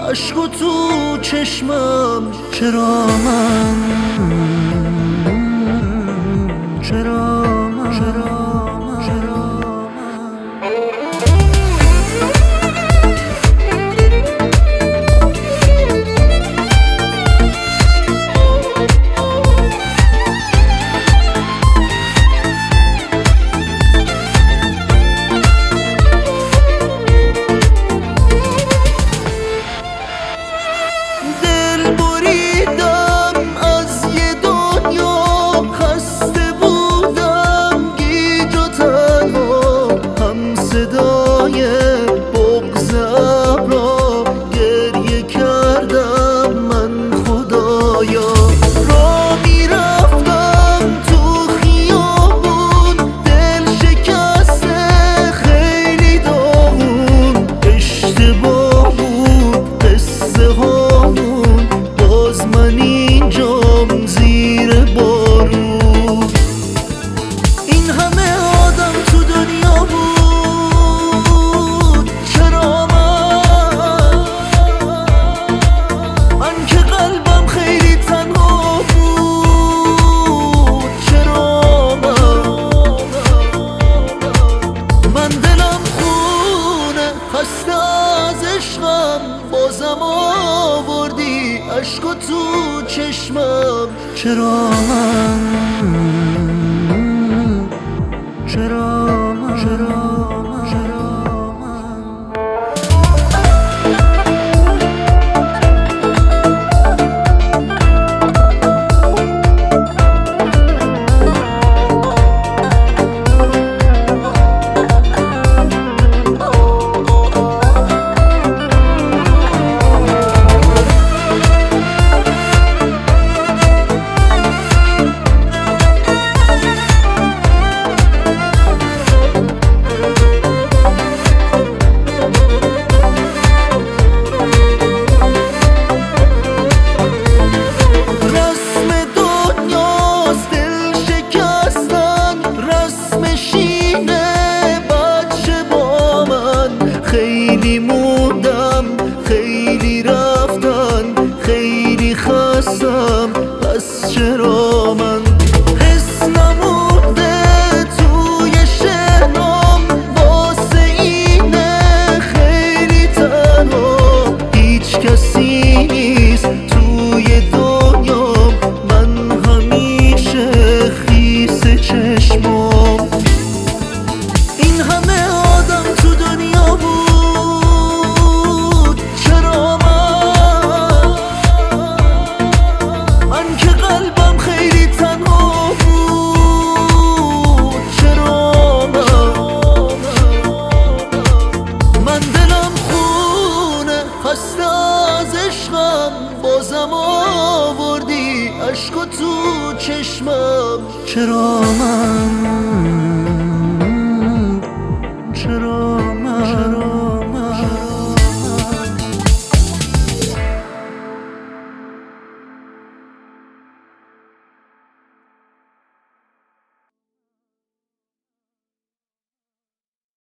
عشق تو چشمم. چرا من بازم آوردی عشق تو چشمم. چرا خیلی موندم، خیلی رفتن، خیلی خستم، پس چرا من حس نمونده توی شهرام واسه اینه خیلی تنها. هیچ کسی نیست توی دنیام، من همیشه خیس چشمام. این همه آدم تو دنیا بود، بازم آوردی عشق تو چشمم. چرا من